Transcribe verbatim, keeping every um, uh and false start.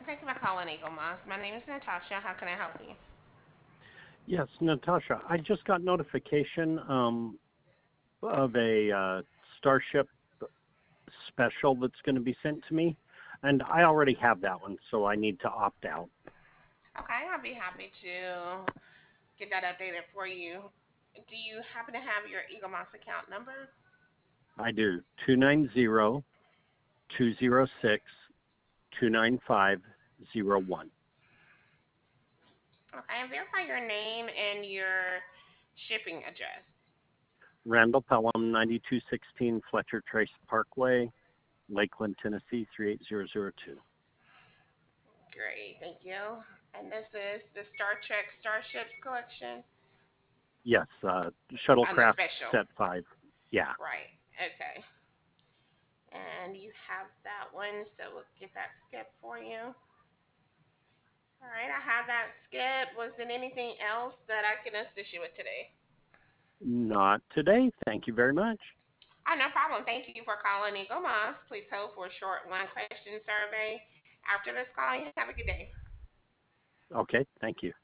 Thank you for calling Eagle Moss. My name is Natasha. How can I help you? Yes, Natasha, I just got notification um, of a uh, Starship special that's going to be sent to me, and I already have that one, so I need to opt out. Okay, I'll be happy to get that updated for you. Do you happen to have your Eagle Moss account number? I do two nine zero two zero six two nine five zero one. Okay, and verify your name and your shipping address. Randall Pelham, ninety-two sixteen Fletcher Trace Parkway, Lakeland, Tennessee, three eight zero zero two. Great, thank you. And this is the Star Trek Starships collection Yes, uh, on the Shuttlecraft special. Set five. Yeah. Right, okay. And you have that one, so we'll get that skipped for you. All right, I have that skipped. Was there anything else that I can assist you with today? Not today. Thank you very much. Oh, no problem. Thank you for calling Eagle Moss. Please hold for a short one question survey. After this call, you have a good day. Okay, thank you.